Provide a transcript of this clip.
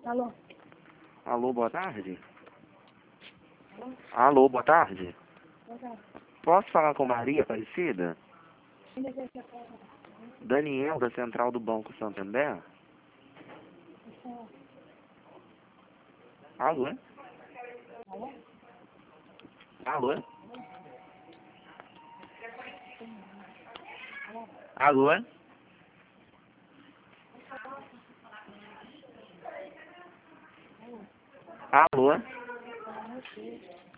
Alô? Alô, boa tarde. Alô? Alô, boa tarde. Boa tarde. Posso falar com Maria Aparecida? Quem deseja falar? Daniel, da Central do Banco Santander? Alô? Alô? Alô? Alô? Alô? Alô?